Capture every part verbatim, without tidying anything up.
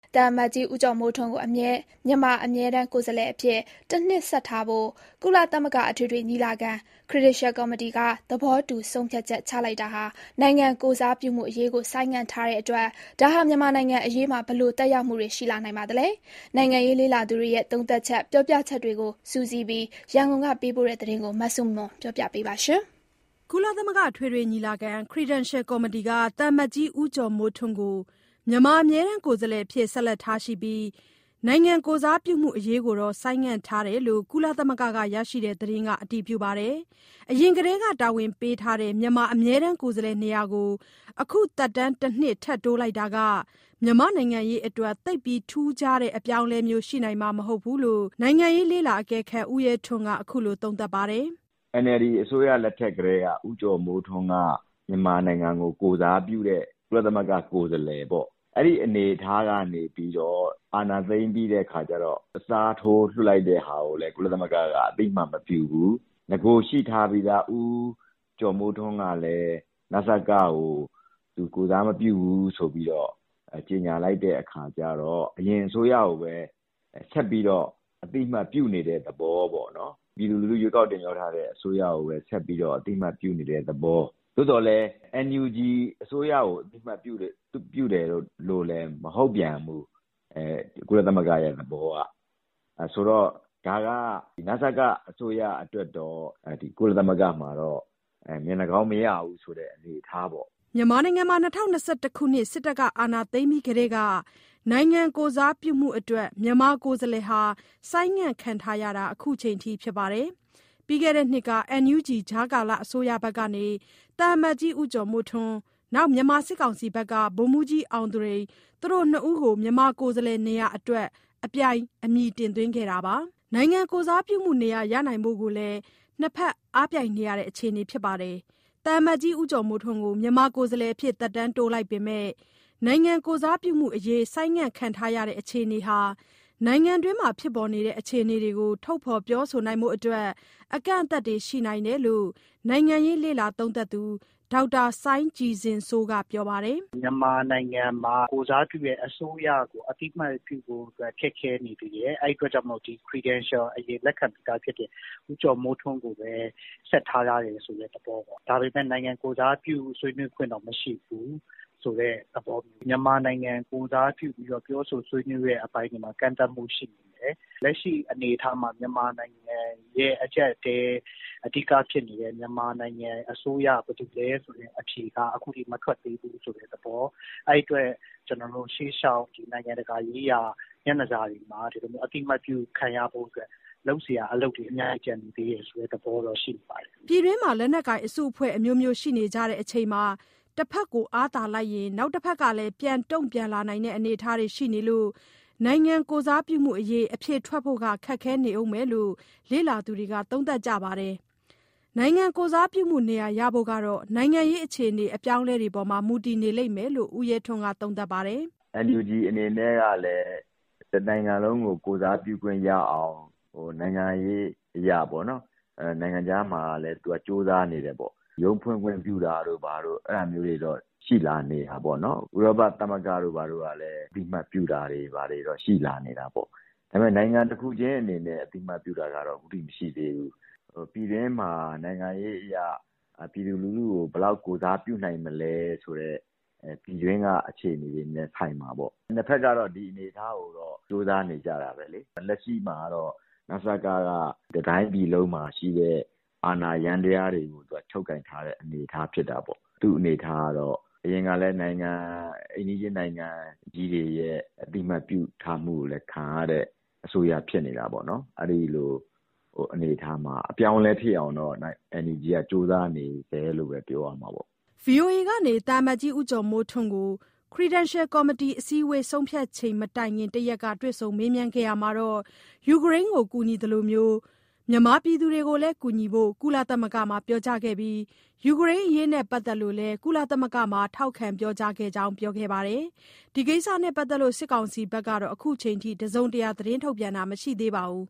တမ္မကြီးဦးကျော်မိုးထွန်းကိုအမြဲမြန်မာအမြဲတမ်းကိုယ်စားလှယ်အဖြစ်တစ်နှစ်ဆက်ထားဖို့ကုလသမဂ္ဂအထွေထွေညီလာခံ Credential Committee ကသဘောတူဆုံးဖြတ်ချက်ချလိုက်တာဟာနိုင်ငံကိုယ်စားပြုမှုအရေးကိုဆိုင်းငံ့ထားတဲ့အတွက်ဒါဟာမြန်မာနိုင်ငံအရေးမှာဘယ်လိုသက်ရောက်မှုတွေရှိလာနိုင်ပါသလဲ။နိုင်ငံရေးလေ့လာသူတွေရဲ့သုံးသပ်ချက်ပြောပြချက်တွေကိုစုစည်းပြီးရန်ကုန်ကပေးပို့တဲ့သတင်းကိုမဆုမွန်ပြောပြပေးပါရှင်။ကုလသမဂ္ဂအထွေထွေညီလာခံ Credential Committee ကတမ္မကြီးဦးကျော်မိုးထွန်းကိုမြန်မာအမြဲတမ်းကိုယ်စားလှယ်အဖြစ်ဆက်လက်ထားရှိပြီးနိုင်ငံကိုယ်စားပြုမှုအရေးကိုတော့ဆိုင်းငံ့ထားတယ်လို့ကုလသမဂ္ဂကရရှိတဲ့သတင်းကအတည်ပြုပါတယ်။အရင်ကတည်းကတာဝန်ပေးထားတဲ့မြန်မာအမြဲတမ်းကိုယ်စားလှယ်နေရာကိုအခုသက်တမ်းတစ်နှစ်ထပ်တိုးလိုက်တာကမြန်မာနိုင်ငံရေးအတွက်သိပ်ပြီးထူးခြားတဲ့အပြောင်းအလဲမျိုးရှိနိုင်မှာမဟုတ်ဘူးလို့နိုင်ငံရေးလေ့လာအကဲခတ်ဦးရဲထွန်းကအခုလိုသုံးသပ်ပါတယ်။ အန် အယ်လ် ဒီ အစိုးရလက်ထက်ကတည်းကဦးကျော်မိုးထွန်းကမြန်မာနိုင်ငံကိုကိုယ်စားပြုတဲ့ကုလသမဂ္ဂကိုယ်စားလှယ်ပေါ့အဲ့ဒီအနေအထားကနေပြီးတော့အာဏာသိမ်းပြီးတဲ့ခါကျတော့အစားထိုးလွှတ်လိုက်တဲ့ဟာကိုလည်းကုလသမဂ္ဂကအသိမှတ်မပြုဘူးငကိုရှိထားပြီးသားဦးကျော်မိုးထွန်းကလည်းနစကကိုသူကိုယ်စားမပြုဘူးဆိုပြီးတော့ကြေညာလိုက်တဲ့အခါကျတော့အရင်အစိုးရကိုပဲဆက်ပြီးတော့အသိမှတ်ပြုနေတဲ့သဘောပေါ့နော်ပြည်သူလူထုရွေးကောက်တင်မြှောက်ထားတဲ့အစိုးရကိုပဲဆက်ပြီးတော့အသိမှတ်ပြုနေတဲ့သဘောသို့တော်လည်း အန် ယူ ဂျီ အစိုးရကိုအသိမှတ်ပြုတယ်ပြုတယ်လို့လည်းမဟုတ်ပြန်ဘူးအဲကုလသမဂ္ဂရဲ့သဘောကအဲဆိုတော့ဒါကနစကအစိုးရအတွက်တော့ဒီကုလသမဂ္ဂမှာတော့အဲမျက်နှာကောင်းမရဘူးဆိုတဲ့အနေအထားပေါ့မြန်မာနိုင်ငံမှာ၂၀၂၁ခုနှစ်စစ်တပ်ကအာဏာသိမ်းပြီးကတည်းကနိုင်ငံကိုယ်စားပြုမှုအတွက်မြန်မာကိုယ်စားလှယ်ဟာဆိုင်းငံ့ခံထားရတာအခုချိန်ထိဖြစ်ပါတယ်။ပြီးခဲ့တဲ့နှစ်က အန် ယူ ဂျီ ကြားကာလအစိုးရဘက်ကနေတာမတ်ကြီးဦးကျော်မိုးထွန်းနောက်မြန်မာစစ်ကောင်စီဘက်ကဗိုလ်မှူးကြီးအောင်သူရိန်သူတို့နှစ်ဦးကိုမြန်မာကိုယ်စားလှယ်နေရာအတွက်အပြိုင်အမည်တင်သွင်းခဲ့တာပါ။နိုင်ငံကိုယ်စားပြုမှုနေရာရနိုင်ဖို့ကိုလည်းနှစ်ဖက်အားပြိုင်နေရတဲ့အခြေအနေဖြစ်ပါတယ်။တာမတ်ကြီးဦးကျော်မိုးထွန်းကိုမြန်မာကိုယ်စားလှယ်အဖြစ်သက်တမ်းတိုးလိုက်ပေမဲ့နိုင်ငံကိုယ်စားပြုမှုအရေးဆိုင်းငံ့ခံထားရတဲ့အခြေအနေဟာနိုင်ငံတွင်းမှာဖြစ်ပေါ်နေတဲ့အခြေအနေတွေကိုထုတ်ဖော်ပြောဆိုနိုင်မှုအတွက်အကန့်အသတ်တွေရှိနိုင်တယ်လို့နိုင်ငံရေးလေ့လာသုံးသပ်သူဒေါက်တာစိုင်းကြည်ဇင်စိုးကပြောပါတယ်။မြန်မာနိုင်ငံမှာကိုယ်စားပြုတဲ့အစိုးရကိုအတိအမှတ်ပြုဖို့အတွက်ခက်ခဲနေသေးတယ်။အဲ့အတွက်ကြောင့်မို့ဒီ credential အရေးလက်ခံပြီးသားဖြစ်တဲ့ဦးကျော်မိုးထွန်းကိုပဲဆက်ထားရတယ်ဆိုတဲ့သဘောပေါ့။ဒါပေမဲ့နိုင်ငံကိုယ်စားပြုဆွေးနွေးခွင့်တော့မရှိဘူးဆိုတဲ့သဘောမျိုးမြန်မာနိုင်ငံကိုယ်စားပြုပြီးတော့ပြောဆိုဆွေးနွေးတဲ့အပိုင်းတွေမှာကန့်သတ်မှုရှိနေတယ်။လက်ရှိအနေအထားမှာမြန်မာနိုင်ငံရဲ့အကျပ်တဲအဓိကဖြစ်နေတဲ့မြန်မာနိုင်ငံအစိုးရဘယ်သူလဲဆိုတဲ့အဖြေကအခုထိမထွက်သေးဘူးဆိုတဲ့သဘောအဲ့အတွက်ကျွန်တော်တို့ရှေ့လျှောက်ဒီနိုင်ငံတကာရေးရာညနေစာတွေမှာဒီလိုမျိုးအတိမတ်ပြုခံရဖို့အတွက်လုံးเสียအလုပ်တွေအများကြီးကျန်နေသေးတယ်ဆိုတဲ့သဘောတော့ရှိနေပါတယ်။ပြည်တွင်းမှာလက်နက်ကိုင်အစုအဖွဲ့အမျိုးမျိုးရှိနေကြတဲ့အချိန်မှာတစ်ဖက်ကိုအားသာလိုက်ရင်နောက်တစ်ဖက်ကလည်းပြန်တုံ့ပြန်လာနိုင်တဲ့အနေအထားတွေရှိနေလို့နိုင်ငံကိုယ်စားပြုမှုအရေးအဖြစ်ထွက်ဖို့ကခက်ခဲနေအောင်မယ်လို့လေ့လာသူတွေကသုံးသပ်ကြပါတယ်။နိုင်ငံကိုယ်စားပြုမှုနေရာရဖို့ကတော့နိုင်ငံရေးအခြေအနေအပြောင်းလဲတွေပေါ်မှာမူတည်နေလိမ့်မယ်လို့ဦးရဲထွန်းကသုံးသပ်ပါတယ်။ အန် ယူ ဂျီ အနေနဲ့ကလည်းတနိုင်ငံလုံးကိုကိုယ်စားပြုခွင့်ရအောင်ဟိုနိုင်ငံရေးအရာပေါ့နော်အဲနိုင်ငံခြားမှာလည်းသူကစ조사နေတယ်ပေါ့ရုံးဖွင့်ခွင့်ပြုတာတို့ဘာတို့အဲ့အမျိုးတွေတော့ရှိလာနေတာပေါ့နော်ဥရောပသမဂ္ဂတို့ဘာတို့ကလည်းအတိမတ်ပြုတာတွေဘာတွေတော့ရှိလာနေတာပေါ့ဒါပေမဲ့နိုင်ငံတစ်ခုချင်းအနေနဲ့အတိမတ်ပြုတာကတော့အခုထိမရှိသေးဘူးဟိုပြည်တွင်းမှာနိုင်ငံရေးအရာပြည်သူလူထုကိုဘယ်လောက်ကိုစားပြုနိုင်မလဲဆိုတော့အဲပြည်တွင်းကအခြေအနေတွေနဲ့ဆိုင်မှာပေါ့နှစ်ဖက်ကတော့ဒီအနေအထားကိုတော့စ조사နေကြတာပဲလေလက်ရှိမှာတော့နစကကတိုင်းပြည်လုံးမှာရှိတဲ့အာဏာရန်တရားတွေကိုသူကချုပ်ကင်ထားတဲ့အနေအထားဖြစ်တာပေါ့သူ့အနေအထားကတော့အရင်ကလည်းနိုင်ငံအိန္ဒိယနိုင်ငံကြီးတွေရဲ့အတိမတ်ပြုထားမှုကိုလည်းခံရတဲ့အစိုးရဖြစ်နေတာပေါ့နော်အဲ့ဒီလိုဟိုအနေအထားမှာအပြောင်းလဲဖြစ်အောင်တော့ အန် ယူ ဂျီ ကစ조사နေတယ်လို့ပဲပြောရမှာပေါ့ဗွီအိုအေ ကနေတာမတ်ကြီးဦးကျော်မိုးထွန်းကို Credential Committee အစည်းအဝေးဆုံးဖြတ်ချိန်မတိုင်ခင်တရက်ကတွေ့ဆုံမေးမြန်းခဲ့ရမှာတော့ယူကရိန်းကိုကူညီသလိုမျိုးမြန်မာပြည်သူတွေကိုလည်းကူညီဖို့ကုလသမဂ္ဂမှာပြောကြားခဲ့ပြီးယူကရိန်းအရေးနဲ့ပတ်သက်လို့လည်းကုလသမဂ္ဂမှာထောက်ခံပြောကြားခဲ့ကြောင်းပြောခဲ့ပါတယ်။ဒီကိစ္စနဲ့ပတ်သက်လို့စစ်ကောင်စီဘက်ကတော့အခုချိန်ထိတစုံတရာသတင်းထုတ်ပြန်တာမရှိသေးပါဘူး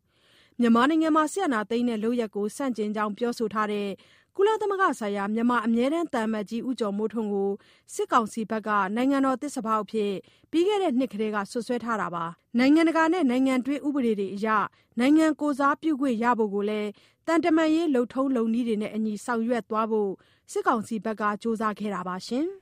မြန်မာနိုင်ငံမှာစစ်အာဏာသိမ်းတဲ့လုပ်ရပ်ကိုဆန့်ကျင်ကြောင်းပြောဆိုထားတဲ့ကုလသမဂ္ဂဆိုင်ရာမြန်မာအမြဲတမ်းသံအမတ်ကြီးဦးကျော်မိုးထွန်းကိုစစ်ကောင်စီဘက်ကနိုင်ငံတော်သစ္စာဖောက်အဖြစ်ပြီးခဲ့တဲ့နှစ်ကတည်းကစွပ်စွဲထားတာပါ။နိုင်ငံတကာနဲ့နိုင်ငံတွင်းဥပဒေတွေအရနိုင်ငံကိုယ်စားပြုခွင့်ရဖို့ကိုလည်းတန်တမာရေးလုပ်ထုံးလုပ်နည်းတွေနဲ့အညီဆောင်ရွက်သွားဖို့စစ်ကောင်စီဘက်ကကြိုးစားခဲ့တာပါရှင်။